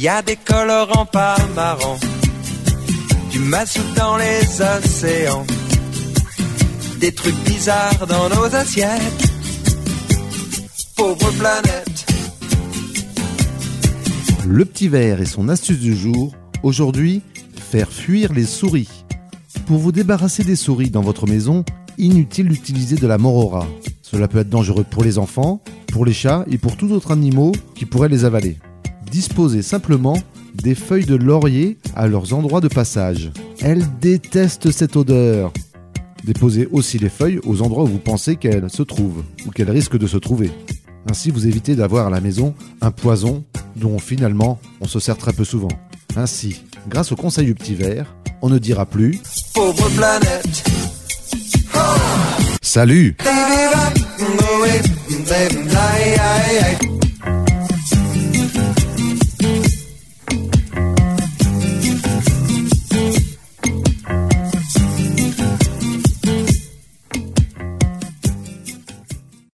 y a des colorants pas marrants, du mazout dans les océans, des trucs bizarres dans nos assiettes. Pauvre planète. Le petit verre et son astuce du jour. Aujourd'hui, faire fuir les souris. Pour vous débarrasser des souris dans votre maison, inutile d'utiliser de la morora. Cela peut être dangereux pour les enfants, pour les chats et pour tout autre animal qui pourrait les avaler. Disposez simplement des feuilles de laurier à leurs endroits de passage. Elles détestent cette odeur. Déposez aussi les feuilles aux endroits où vous pensez qu'elles se trouvent ou qu'elles risquent de se trouver. Ainsi, vous évitez d'avoir à la maison un poison dont finalement on se sert très peu souvent. Ainsi, grâce au conseil du petit verre, on ne dira plus « Pauvre planète !» Salut!